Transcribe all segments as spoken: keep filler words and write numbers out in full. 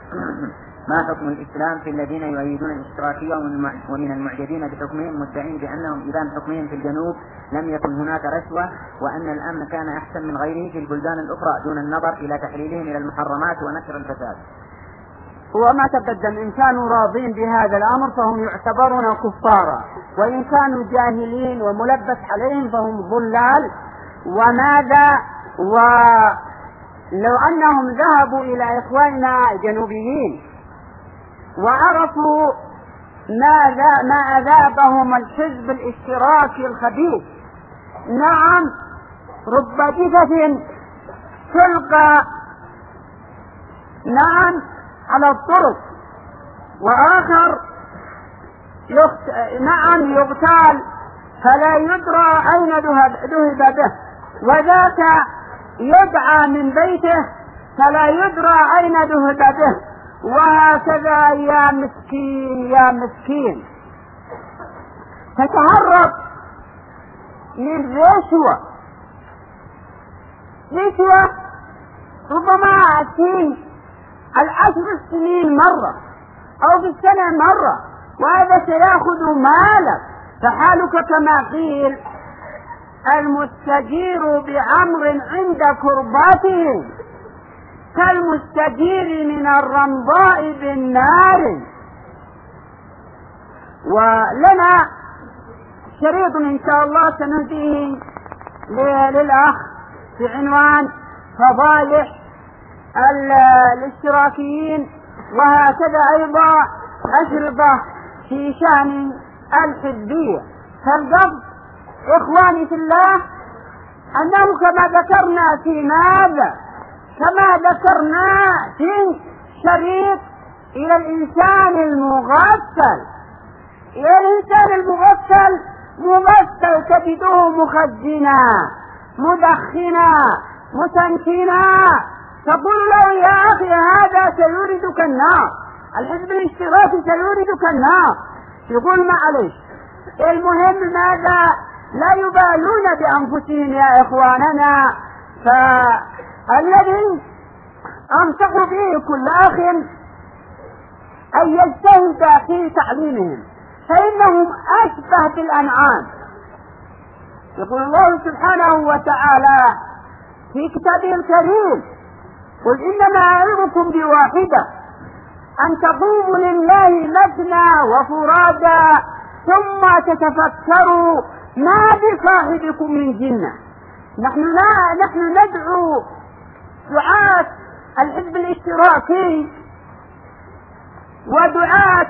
ما حكم الإسلام في الذين يؤيدون الاشتراكية ومن المعجبين بحكمهم مدعين بأنهم إذا حكمهم في الجنوب لم يكن هناك رشوة وأن الأمن كان أحسن من غيره في البلدان الأخرى دون النظر إلى تحليلهم إلى المحرمات ونشر الفساد؟ وما تقدم، إن كانوا راضين بهذا الأمر فهم يعتبرون كفارا، وإن كانوا جاهلين وملبس عليهم فهم ضلال. وماذا ولو أنهم ذهبوا إلى إخواننا الجنوبيين وعرفوا ماذا ما أذابهم الحزب الاشتراكي الخبيث، نعم رب جثث تلقى نعم على الطرق، وآخر يخت... نعم يغتال فلا يدرى أين ذهب به، وذاك يدعى من بيته فلا يدرى أين ذهب به، وهكذا يا مسكين يا مسكين. تتهرب من رشوة رشوة ربما في العشر السنين مرة أو في السنة مرة، وهذا سيأخذ مالك. فحالك كما قيل المستجير بعمر عند كرباته كالمستجير من الرمضاء بالنار. ولنا شريط إن شاء الله سنهديه للأخ في عنوان فضائح الاشتراكيين، وهكذا أيضا أشرطة في شأن الحزبية. فالقصد إخواني في الله أنه كما ذكرنا في ماذا كما ذكرنا في شريط إلى الإنسان المغسل إلى الإنسان المغسل مغسل كبده مخزنا مدخنا متنكنا، تقول له يا أخي هذا سيوردك النار، الحزب الاشتراكي سيوردك النار، يقول معلش. المهم ماذا لا يبالون بأنفسهم يا إخواننا. فالذي أنصح به كل أخ أن يجتهد في تعليمهم، فإنهم أشبه بالأنعام. يقول الله سبحانه وتعالى في كتابه الكريم قل إنما أعظكم بواحدة أن تقوموا لله مثنى وفرادا ثم تتفكروا ما بصاحبكم من جنة. نحن لا نحن ندعو دعاة الحزب الاشتراكي ودعاة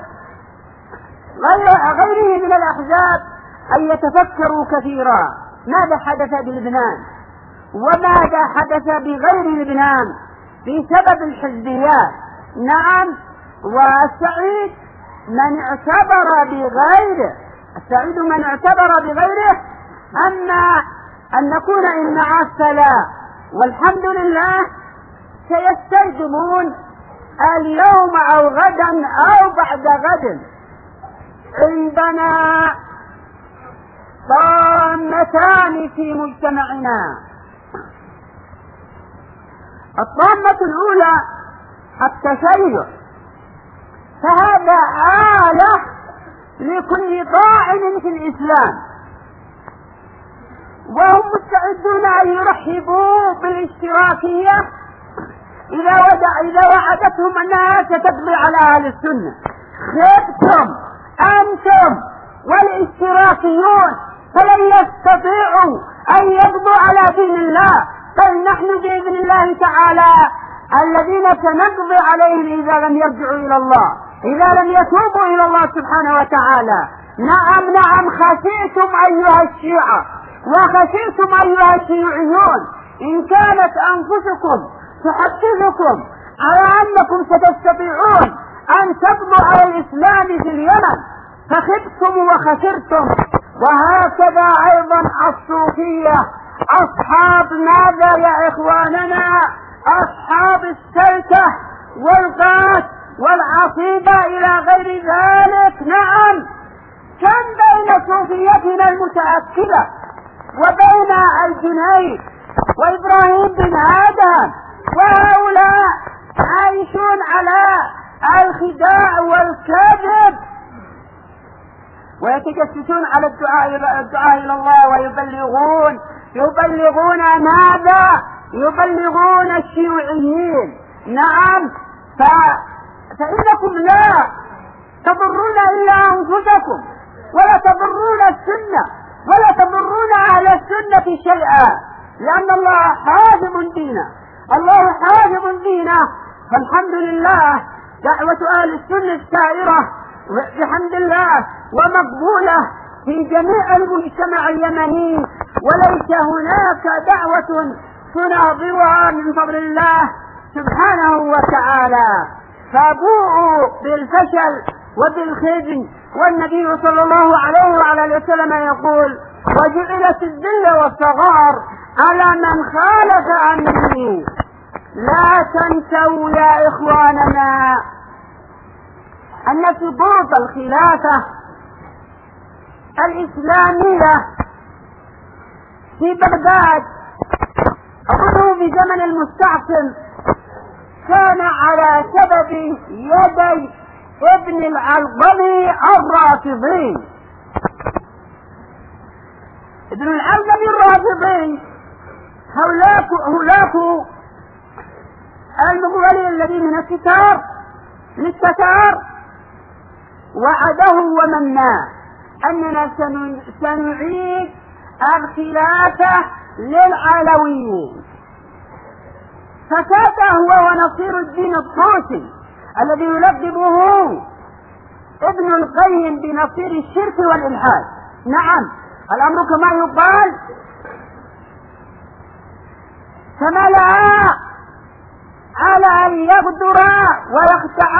غيره من الأحزاب أن يتفكروا كثيرا ماذا حدث بلبنان وماذا حدث بغير لبنان بسبب الحزبيات. نعم، والسعيد من اعتبر بغيره السعيد من اعتبر بغيره أما أن نكون إن مع السلام. والحمد لله سيستلزمون اليوم أو غدا أو بعد غد عندنا طامتان في مجتمعنا. الطامة الأولى التشيع، فهذا آلة لكل طاعن في الإسلام، وهم مستعدون أن يرحبوا بالاشتراكية إذا ودع إذا وعدتهم أنها ستقضي على أهل السنة. خبتم أنتم والاشتراكيون، فلن يستطيعوا أن يقضوا على دين الله، بل نحن بإذن الله تعالى الذين سنقضي عليهم إذا لم يرجعوا إلى الله، إذا لم يتوبوا إلى الله سبحانه وتعالى. نعم نعم خشيتم أيها الشيعة وخشيتم أيها الشيوعيون إن كانت أنفسكم تحدثكم على أنكم ستستطيعون أن تقضوا على الإسلام في اليمن، فخبتم وخسرتم. وهكذا أيضا الصوفية أصحاب ماذا يا إخواننا؟ أصحاب السلكة والقات والعصيبة إلى غير ذلك. نعم، كم بين صوفيتنا المتأكدة وبين الجنيد وإبراهيم بن آدم، وهؤلاء عايشون على الخداع والكذب، ويتجسسون على الدعاء الدعاء إلى الله ويبلغون يبلغون ماذا؟ يبلغون الشيوعيين. نعم، ف... فإنكم لا تضرون إلا أنفسكم ولا تضرون السنة ولا تضرون أهل السنة شيئا، لأن الله حافظ دينه الله حافظ دينه فالحمد لله دعوة أهل السنة السائرة بحمد الله ومقبولة في جميع المجتمع اليمني، وليس هناك دعوة تناظرها من فضل الله سبحانه وتعالى. فابوءوا بالفشل وبالخزي، والنبي صلى الله عليه وعلى وسلم يقول: وجعلت الذل والصغار على من خالف أمري. لا تنسوا يا إخواننا أن سقوط الخلافة الإسلامية في بغداد أظن في زمن المستعصم كان على سبب يدي ابن العلقمي الرافضي. ابن العلقمي الرافضي هؤلاء هؤلاء المغولين الذين من الستار للستار وعده ومناه أننا سنعيد الخلافة للعلويين. فكاد هو ونصير الدين الطوسي الذي يلقبه ابن القيم بنصير الشرك والإلحاد. نعم، الأمر كما يقال فملأ على أن يغدر ويخدع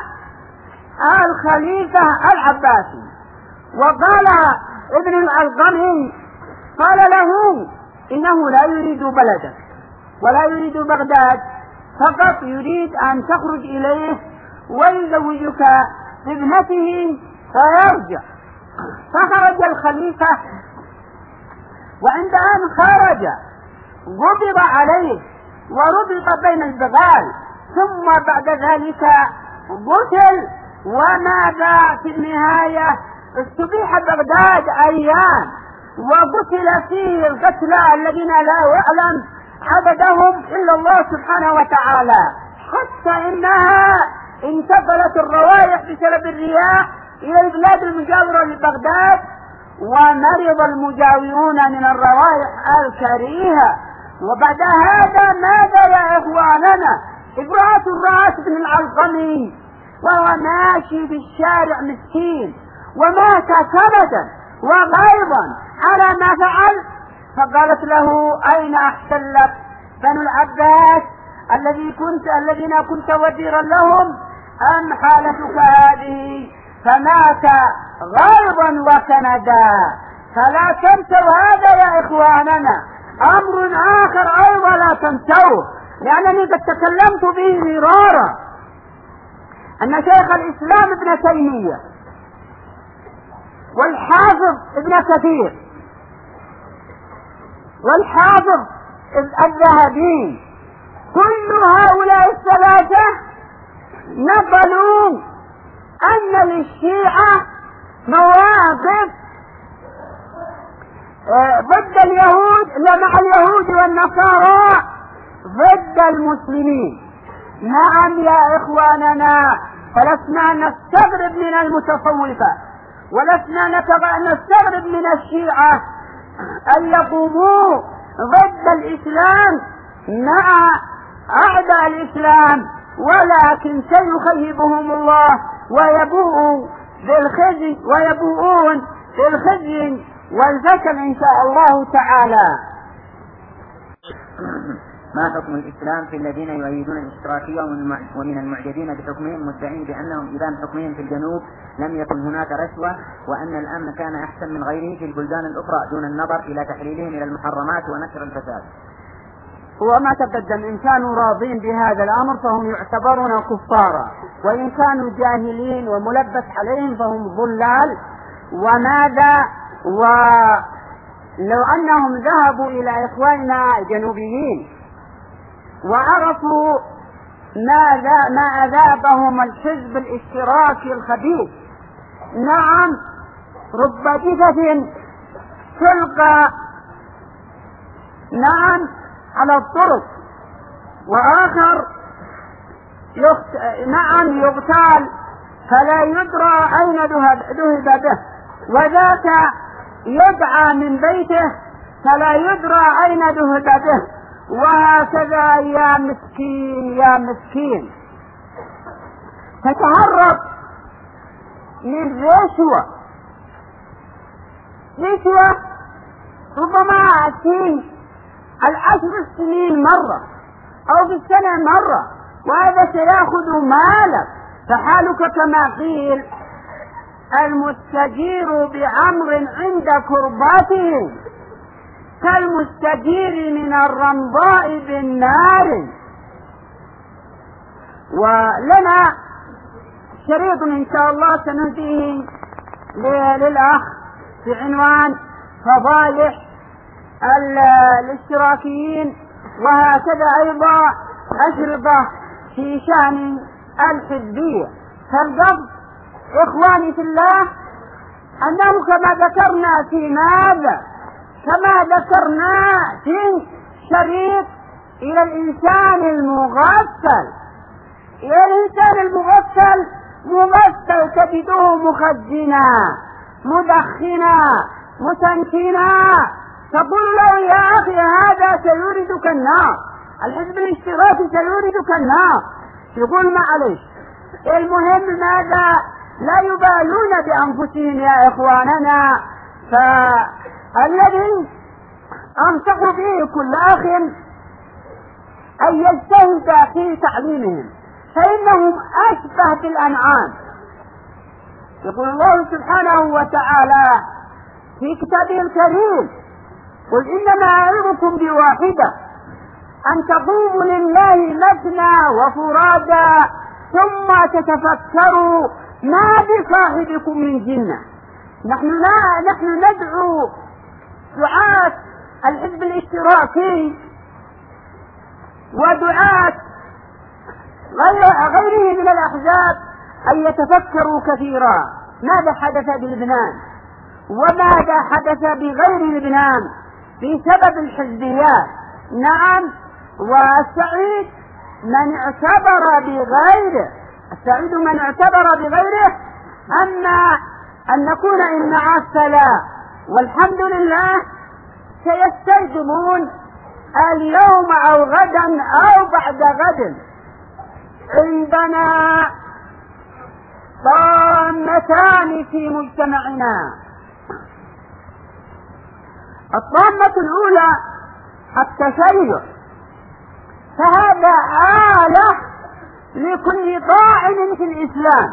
الخليفة العباسي. وقال ابن العلقمي قال له: إنه لا يريد بلدك ولا يريد بغداد، فقط يريد أن تخرج إليه ويزوجك ابنته فيرجع. فخرج الخليفة، وعند أن خرج غضب عليه وربط بين البغال، ثم بعد ذلك قتل. وماذا في النهاية؟ استبيح بغداد أيام وقتل فيه القتلى الذين لا يعلم عددهم إلا الله سبحانه وتعالى، حتى إنها انتقلت الروائح بسبب الرياح إلى البلاد المجاورة لبغداد، ومرض المجاورون من الروائح الكريهة. وبعد هذا ماذا يا إخواننا؟ إبراة الرأس بن العلقمي وهو ماشي في الشارع مسكين ومات كبدا وغيظا على ما فعل، فقالت له: أين أحسن لك بنو العباس الذي كنت الذين كنت وزيرا لهم، أم حالتك هذه؟ فمات غيظا وكندا. فلا تنسوا هذا يا إخواننا. أمر آخر أيضا لا تنسوه، لأنني قد تكلمت به مرارا، أن شيخ الإسلام ابن تيمية والحافظ ابن كثير والحافظ الذهبي كل هؤلاء الثلاثة نقلوا أن للشيعة مواقف ضد اليهود لا مع اليهود والنصارى ضد المسلمين. نعم يا إخواننا، فلسنا نستغرب من المتصوفة ولسنا نستغرب من الشيعة أن يقوموا ضد الإسلام مع أعداء الإسلام، ولكن سيخيبهم الله ويبوء بالخزي ويبوءون بالخزي والفشل إن شاء الله تعالى. ما حكم الإسلام في الذين يؤيدون الاشتراكية ومن المعجبين بحكمهم مدعين بأنهم إذا حكمهم في الجنوب لم يكن هناك رشوة، وأن الأمن كان أحسن من غيره في البلدان الأخرى دون النظر إلى تحليلهم إلى المحرمات ونشر الفساد؟ وما تقدم، إن كانوا راضين بهذا الأمر فهم يعتبرون كفارا، وإن كانوا جاهلين وملبس عليهم فهم ضلال. وماذا؟ ولو أنهم ذهبوا إلى إخواننا الجنوبيين وعرفوا ما, ما أذابهم الحزب الاشتراكي الخبيث. نعم، رب جثث تلقى نعم على الطرق، وآخر يخت... نعم يغتال فلا يدرى أين ذهب به، وذاك يدعى من بيته فلا يدرى أين ذهب به، وهكذا يا مسكين يا مسكين. تتهرب من رشوة رشوة ربما في العشر السنين مرة أو في السنة مرة، وهذا سيأخذ مالك. فحالك كما قيل: المستجير بعمر عند كرباته كالمستجير من الرمضاء بالنار. ولنا شريط إن شاء الله سنهديه للأخ بعنوان فضائح الاشتراكيين، وهكذا أيضا أشرطة في شأن الحزبية. فالقصد إخواني في الله أنه كما ذكرنا في ماذا كما ذكرنا في شريط إلى الإنسان المغسل إلى الإنسان المغسل مغسل تجده مخزنا مدخنا متنكنا، تقول له: يا أخي هذا سيوردك النار، الحزب الاشتراكي سيوردك النار. يقول: معلش. المهم ماذا؟ لا يبالون بأنفسهم يا إخواننا. فالذي أنصح به كل أخ أن يجتهد في تعليمهم، فإنهم أشبه بالأنعام. يقول الله سبحانه وتعالى في كتابه الكريم: قل إنما أعظكم بواحدة أن تقوموا لله مثنى وفرادا ثم تتفكروا ما بصاحبكم من جنة. نحن لا نحن ندعو دعاة الحزب الاشتراكي ودعاة غيره من الأحزاب أن يتفكروا كثيرا ماذا حدث بلبنان وماذا حدث بغير لبنان بسبب الحزبيات. نعم، والسعيد من اعتبر بغيره السعيد من اعتبر بغيره أما أن نكون إن عسلا. والحمد لله سيستلزمون اليوم أو غدا أو بعد غد عندنا طامتان في مجتمعنا. الطامة الأولى التشيع، فهذا آلة لكل طاعن في الإسلام،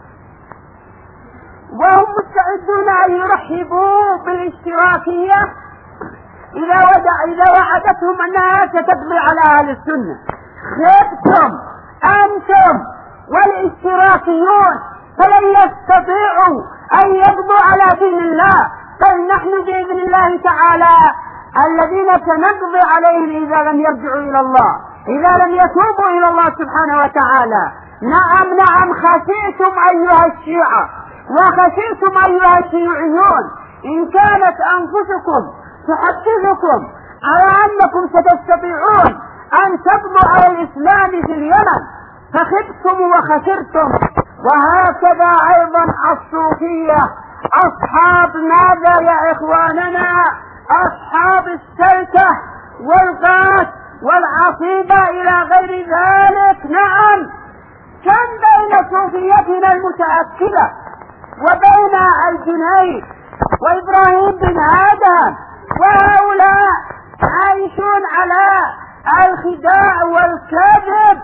وهم مستعدون أن يرحبوا بالاشتراكية إذا ودع إذا وعدتهم أنها ستقضي على أهل السنة. خبتم أنتم والاشتراكيون، فلن يستطيعوا أن يقضوا على دين الله، بل نحن بإذن الله تعالى الذين سنقضي عليهم إذا لم يرجعوا إلى الله، إذا لم يتوبوا إلى الله سبحانه وتعالى. نعم نعم خشيتم أيها الشيعة وخشيتم أيها الشيوعيون إن كانت أنفسكم تحدثكم على أنكم ستستطيعون أن تقضوا على الإسلام في اليمن، فخبتم وخسرتم. وهكذا أيضا الصوفية أصحاب ماذا يا إخواننا؟ أصحاب السلكة والغاث والعصيبة إلى غير ذلك. نعم، كم بين صوفيتنا المتأكدة وبين الجنيد وإبراهيم بن آدم، وهؤلاء عايشون على الخداع والكذب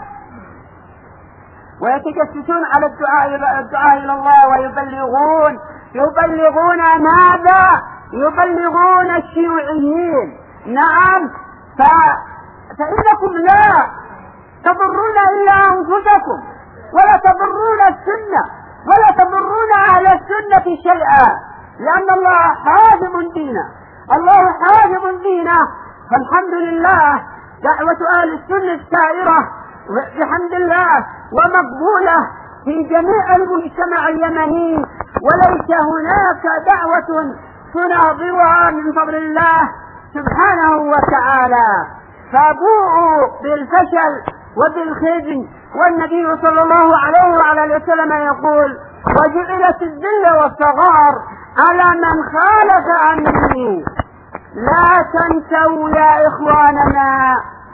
ويتجسسون على الدعاء الدعاء إلى الله، ويبلغون يبلغون ماذا؟ يبلغون الشيوعيين. نعم، ف... فإنكم لا تضرون إلا أنفسكم ولا تضرون السنة ولا تضرون أهل السنة شيئا، لأن الله حافظ دينه الله حافظ دينه. فالحمد لله دعوة أهل السنة السائرة بحمد الله ومقبولة في جميع المجتمع اليمني، وليس هناك دعوة تناظرها من فضل الله سبحانه وتعالى. فبوءوا بالفشل وبالخزي، والنبي صلى الله عليه وعلى وسلم يقول: وجعلت الذل والصغار على من خالف أمري. لا تنسوا يا إخواننا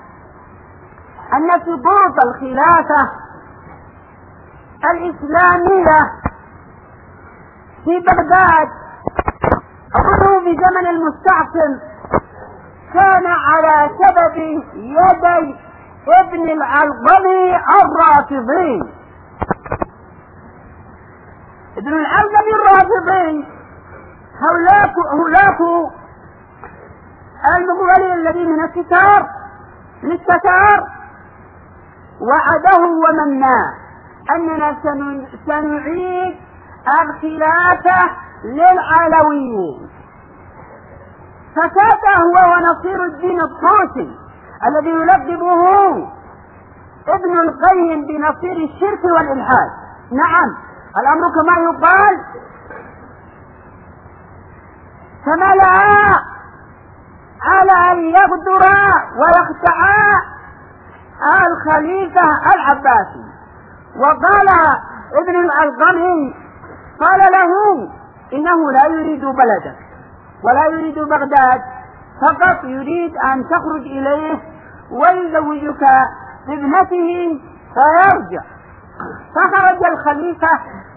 أن سقوط الخلافة الإسلامية في بغداد أظن في زمن المستعصم كان على سبب يدي ابن العلقمي الرافضي. ابن العلقمي الرافضي هؤلاء هؤلاء المغولين الذين من الستار من الستار وعده ومناه أننا سنعيد الخلافة للعلويين. فكاد هو ونصير الدين الطوسي الذي يلقبه ابن القيم بنصير الشرك والإلحاد. نعم، الأمر كما يقال فملأ على أن يغدر ويخدع الخليفة العباسي. وقال ابن العلقمي قال له: إنه لا يريد بلدك ولا يريد بغداد، فقط يريد أن تخرج إليه ويزوجك ابنته فيرجع. فخرج الخليفة،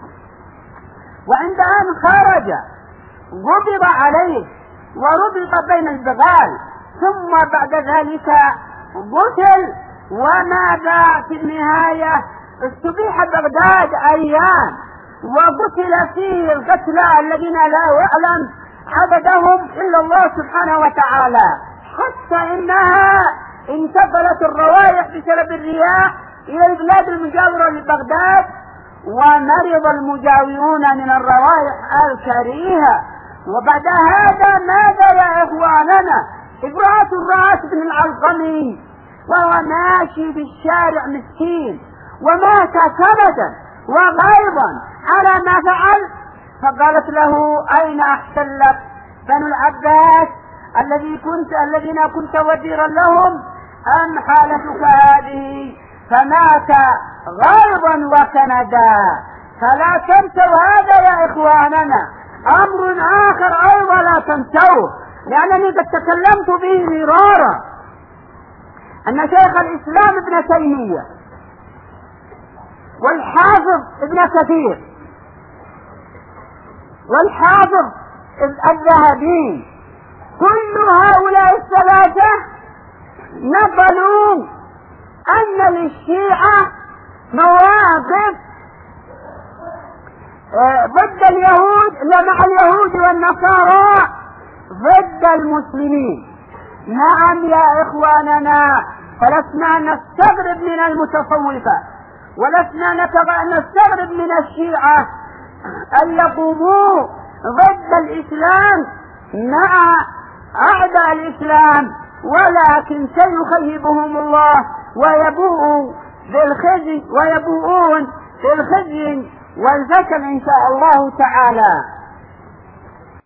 وعند أن خرج غضب عليه وربط بين البغال، ثم بعد ذلك قتل. وماذا في النهاية؟ استبيح بغداد أيام وقتل فيه القتلى الذين لا يعلم عددهم إلا الله سبحانه وتعالى، حتى إنها انتقلت الروائح بسبب الرياح إلى البلاد المجاورة لبغداد، ومرض المجاورون من الروائح الكريهة. وبعد هذا ماذا يا إخواننا؟ امرأة رأت ابن العلقمي وهو ماشي في الشارع مسكين ومات كبدا وغيظا على ما فعل، فقالت له: أين أحسن لك بنو العباس الذي كنت الذين كنت وزيرا لهم، أم حالتك هذه؟ فمات غيظا وكندا. فلا تنسوا هذا يا إخواننا. أمر آخر أيضا لا تنسوه، لأنني قد تكلمت به مرارا، أن شيخ الإسلام ابن تيمية والحافظ ابن كثير والحافظ الذهبي كل هؤلاء الثلاثة نقلوا أن للشيعة مواقف ضد اليهود مع اليهود والنصارى ضد المسلمين. نعم يا إخواننا، فلسنا نستغرب من المتصوفة ولسنا نستغرب من الشيعة أن يقوموا ضد الإسلام مع أعداء الإسلام، ولكن سيخيبهم الله ويبوء بالخزي ويبوءون بالخزي والفشل إن شاء الله تعالى.